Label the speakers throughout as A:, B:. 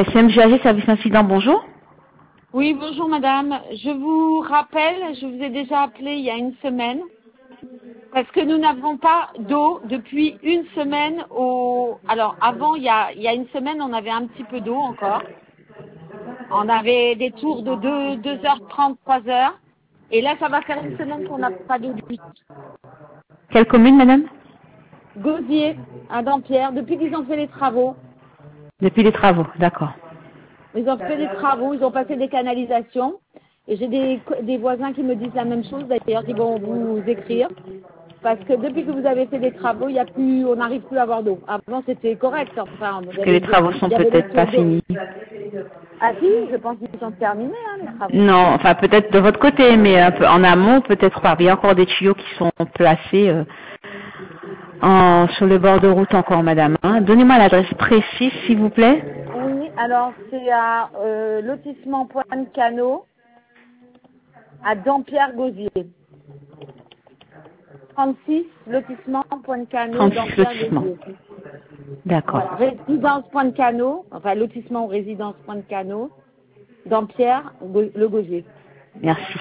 A: SMGAG, service incident, bonjour.
B: Oui, bonjour madame. Je vous rappelle, je vous ai déjà appelé il y a une semaine, parce que nous n'avons pas d'eau depuis une semaine Alors avant, il y a une semaine, on avait un petit peu d'eau encore. On avait des tours de 2h30, 3h. Et là, ça va faire une semaine qu'on n'a pas d'eau du tout.
A: Quelle commune, madame?
B: Gosier, à Dampierre, depuis qu'ils ont fait les travaux.
A: Depuis les travaux, d'accord.
B: Ils ont fait des travaux, ils ont passé des canalisations. Et j'ai des voisins qui me disent la même chose, d'ailleurs, qui vont vous écrire. Parce que depuis que vous avez fait des travaux, il y a plus, on n'arrive plus à avoir d'eau. Avant, c'était correct. Enfin,
A: Parce que les travaux sont
B: il y avait des
A: peut-être pas
B: tours d'eau.
A: finis.
B: Ah si, je pense qu'ils sont terminés, hein, les travaux.
A: Non, enfin peut-être de votre côté, mais un peu en amont, peut-être pas. Il y a encore des tuyaux qui sont placés sur le bord de route encore, madame. Hein. Donnez-moi l'adresse précise, s'il vous plaît.
B: Oui, alors c'est à lotissement Pointe-Canot, à Dampierre-Gosier. 36, lotissement Pointe-Canot,
A: 36 lotissement.
B: Dampierre-Gosier.
A: D'accord.
B: Voilà, résidence Pointe-Canot, enfin lotissement ou résidence Pointe-Canot, Dampierre, le Gosier.
A: Merci.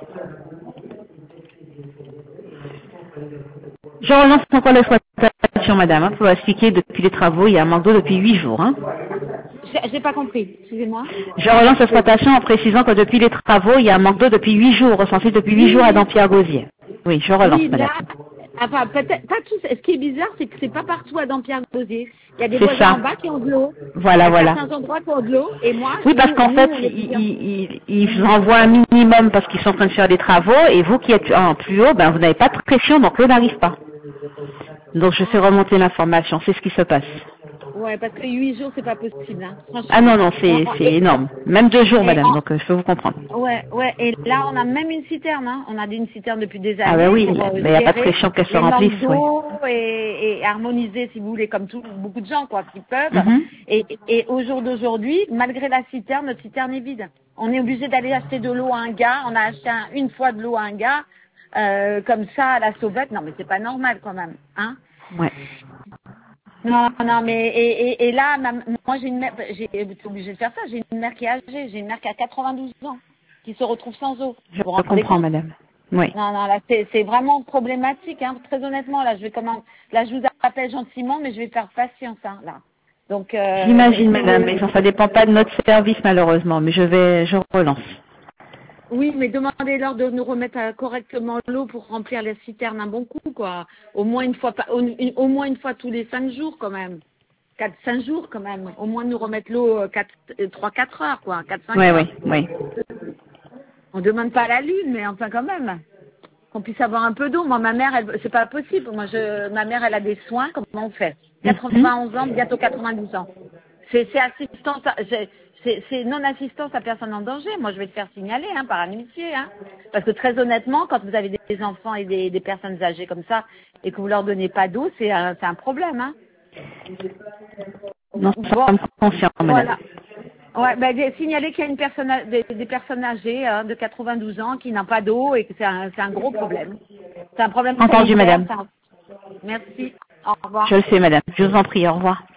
A: Je relance encore l'exploitation, madame, hein, pour expliquer depuis les travaux, il y a un manque d'eau depuis 8 jours. Hein.
B: J'ai pas compris, excusez-moi.
A: Je relance l'exploitation en précisant que depuis les travaux, il y a un manque d'eau depuis 8 jours, recensé depuis 8 jours à Dampierre-Gosier. Oui, je relance,
B: Oui,
A: madame.
B: là, enfin, peut-être pas tout. Ce qui est bizarre, c'est que c'est pas partout à Dampierre-Gosier. Il y a des
A: C'est
B: voisins
A: ça.
B: en bas qui ont de l'eau.
A: Voilà,
B: Il y a
A: voilà.
B: certains endroits qui ont de l'eau, et moi,
A: Oui, parce qu'en
B: nous,
A: fait,
B: on est plusieurs.
A: ils envoient un minimum parce qu'ils sont en train de faire des travaux, et vous qui êtes en plus haut, ben, vous n'avez pas de pression, donc l'eau n'arrive pas. Donc je fais remonter l'information, c'est ce qui se passe.
B: Ouais, parce que 8 jours, c'est pas possible, hein,
A: Ah
B: franchement.
A: non, non, c'est énorme. Même 2 jours,
B: Et
A: madame, donc je peux vous comprendre.
B: ouais, et là, on a même une citerne, hein. On a une citerne depuis des
A: Ah ben
B: années
A: oui,
B: pour
A: mais il n'y a pas de
B: gérer
A: pression qu'elle se
B: les manques
A: remplisse, oui.
B: d'eau et harmoniser, si vous voulez, comme beaucoup de gens, quoi, qui peuvent.
A: Mhm.
B: Et au jour d'aujourd'hui, malgré la citerne, notre citerne est vide. On est obligé d'aller acheter de l'eau à un gars. On a acheté une fois de l'eau à un gars, comme ça, à la sauvette. Non, mais c'est pas normal, quand même, hein.
A: Ouais.
B: Non, mais et là, moi j'ai une mère, j'ai été obligée de faire ça. J'ai une mère qui est âgée, j'ai une mère qui a 92 ans, qui se retrouve sans eau.
A: Je
B: Vous vous rendez
A: comprends,
B: compte?
A: madame. Oui.
B: Non, là c'est vraiment problématique, hein. Très honnêtement, là là je vous appelle gentiment, mais je vais faire patience, hein, là. Donc
A: J'imagine, madame, mais ça dépend pas de notre service, malheureusement, mais je relance.
B: oui, mais demandez-leur de nous remettre correctement l'eau pour remplir les citernes un bon coup, quoi. Au moins une fois, au moins une fois tous les 5 jours, quand même. 4-5 jours, quand même. Au moins nous remettre l'eau 3-4 heures, quoi. 4-5
A: Oui,
B: heures.
A: oui, oui.
B: On demande pas la lune, mais enfin, quand même. Qu'on puisse avoir un peu d'eau. Moi, ma mère, c'est pas possible. Ma mère, elle a des soins. Comment on fait?
A: Mhm.
B: 91 ans, bientôt 92 ans. C'est assistance, c'est non-assistance à personne en danger. Moi, je vais te faire signaler, hein, par amitié, hein. Parce que très honnêtement, quand vous avez des enfants et des personnes âgées comme ça, et que vous leur donnez pas d'eau, c'est un problème, hein.
A: Nous
B: Bon,
A: sommes conscients, madame.
B: voilà. Ouais, ben, j'ai signalé qu'il y a une personne, des personnes âgées, hein, de 92 ans qui n'ont pas d'eau et que c'est un gros problème. C'est un problème
A: Entendu,
B: sanitaire.
A: madame.
B: Merci. Au revoir.
A: Je le sais, madame. Je vous en prie, au revoir.